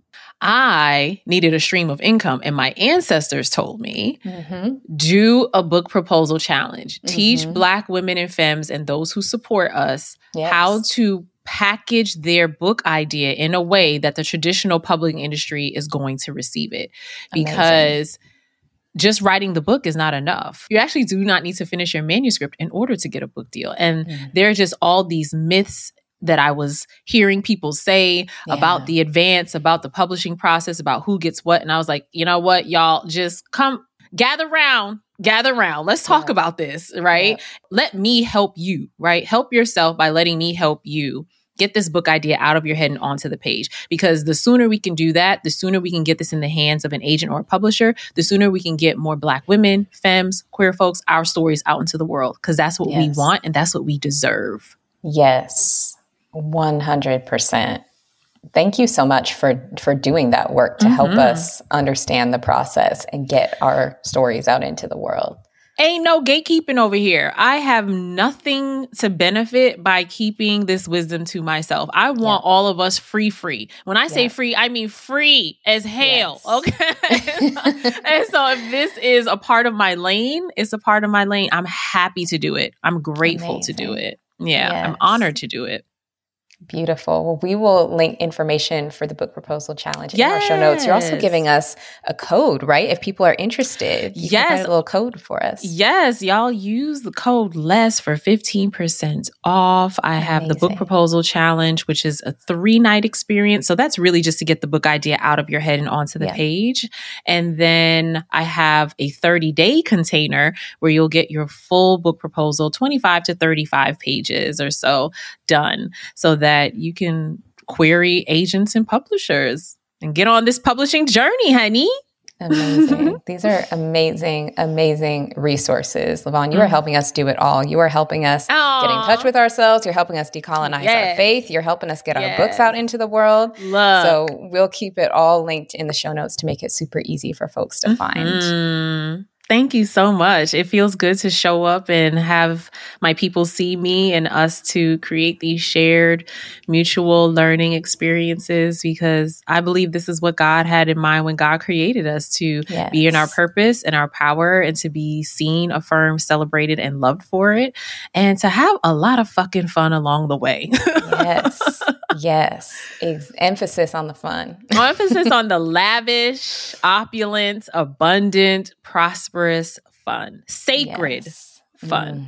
I needed a stream of income, and my ancestors told me, do a book proposal challenge. Teach Black women and femmes and those who support us how to package their book idea in a way that the traditional publishing industry is going to receive it. Because just writing the book is not enough. You actually do not need to finish your manuscript in order to get a book deal. And there are just all these myths that I was hearing people say about the advance, about the publishing process, about who gets what. And I was like, you know what, y'all, just come gather round. Let's talk about this, right? Let me help you, right? Help yourself by letting me help you get this book idea out of your head and onto the page. Because the sooner we can do that, the sooner we can get this in the hands of an agent or a publisher, the sooner we can get more Black women, femmes, queer folks, our stories out into the world. Because that's what we want and that's what we deserve. Yes. 100%. Thank you so much for doing that work to help us understand the process and get our stories out into the world. Ain't no gatekeeping over here. I have nothing to benefit by keeping this wisdom to myself. I want all of us free. When I say free, I mean free as hell. Okay. And so if this is a part of my lane, it's a part of my lane. I'm happy to do it. I'm grateful to do it. Yeah. I'm honored to do it. Beautiful. Well, we will link information for the book proposal challenge in our show notes. You're also giving us a code, right? If people are interested, you can write a little code for us. Yes. Y'all use the code LESS for 15% off. I have the book proposal challenge, which is a 3-night experience. So that's really just to get the book idea out of your head and onto the page. And then I have a 30-day container where you'll get your full book proposal, 25 to 35 pages or so done, so that you can query agents and publishers and get on this publishing journey, honey. Amazing. These are amazing, amazing resources. Lavon, you are helping us do it all. You are helping us get in touch with ourselves. You're helping us decolonize our faith. You're helping us get our books out into the world. So we'll keep it all linked in the show notes to make it super easy for folks to find. Thank you so much. It feels good to show up and have my people see me and us to create these shared mutual learning experiences, because I believe this is what God had in mind when God created us, to be in our purpose and our power and to be seen, affirmed, celebrated, and loved for it, and to have a lot of fucking fun along the way. Yes. Emphasis on the fun. Emphasis on the lavish, opulent, abundant, prosperous fun. Sacred fun.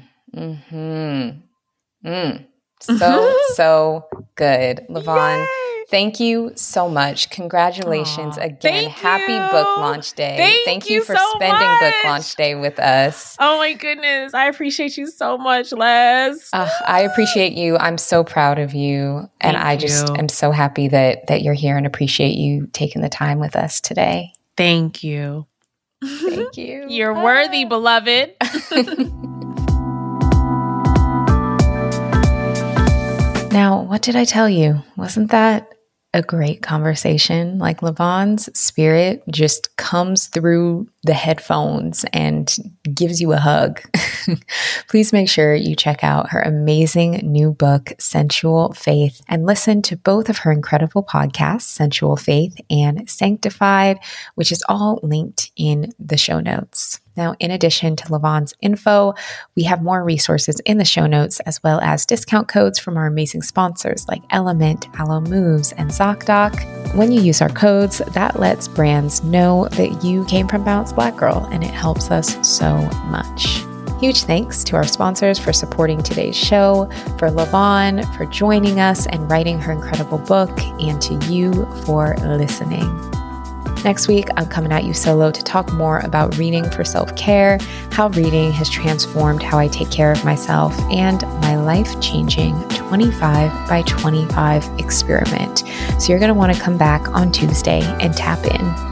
So good. Lavon, thank you so much. Congratulations again. Happy book launch day. Thank you for spending book launch day with us. Oh my goodness. I appreciate you so much, Les. I appreciate you. I'm so proud of you. And I just am so happy that you're here and appreciate you taking the time with us today. Thank you. Thank you. You're worthy, beloved. Now, what did I tell you? Wasn't that a great conversation? Like, Lavon's spirit just comes through the headphones and gives you a hug. Please make sure you check out her amazing new book, Sensual Faith, and listen to both of her incredible podcasts, Sensual Faith and Sanctified, which is all linked in the show notes. Now, in addition to Lavon's info, we have more resources in the show notes, as well as discount codes from our amazing sponsors like Element, Aloe Moves, and ZocDoc. When you use our codes, that lets brands know that you came from Balanced Black Girl, and it helps us so much. Huge thanks to our sponsors for supporting today's show, for Lavon for joining us and writing her incredible book, and to you for listening. Next week, I'm coming at you solo to talk more about reading for self-care, how reading has transformed how I take care of myself, and my life-changing 25 by 25 experiment. So you're going to want to come back on Tuesday and tap in.